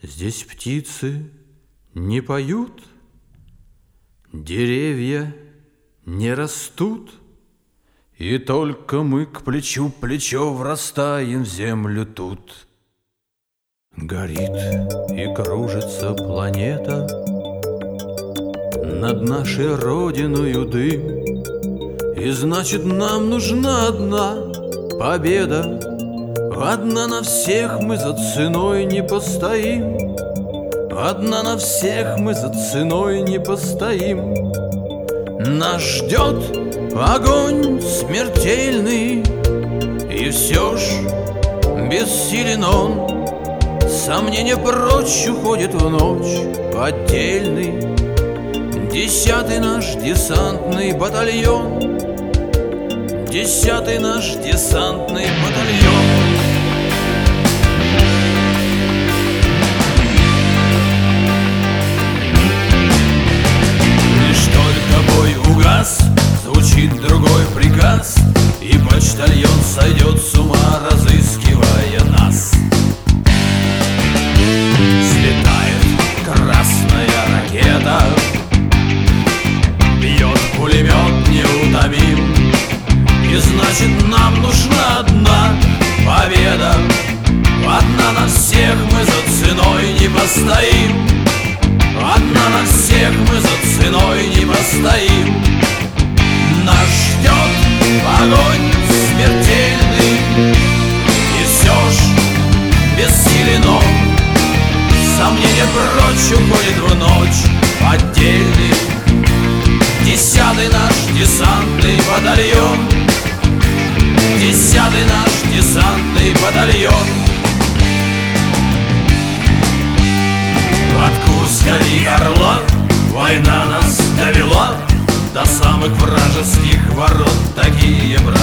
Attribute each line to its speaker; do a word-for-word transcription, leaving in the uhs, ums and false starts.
Speaker 1: Здесь птицы не поют, деревья не растут, и только мы к плечу плечо врастаем в землю тут. Горит и кружится планета, над нашей родиною дым, и значит нам нужна одна победа. Одна на всех мы за ценой не постоим, одна на всех мы за ценой не постоим. Нас ждет огонь смертельный, и все ж бессилен он. Сомнение прочь уходит в ночь отдельный. Десятый наш десантный батальон, десятый наш десантный батальон. Лишь только бой угас, звучит другой приказ, и почтальон сойдет с ума, разыскивая нас. Слетает красная ракета, бьет пулемет неутомим, и значит нам нужна одна победа. Одна на всех мы за ценой не постоим, одна на всех мы за ценой не постоим. Нас ждет огонь смертельный, и все ж бессилен он. Сомнение прочь уходит в ночь отдельный. Десятый наш десантный батальон, десятый наш десантный батальон. От Курска и Орла война нас довела до самых вражеских ворот. Такие братья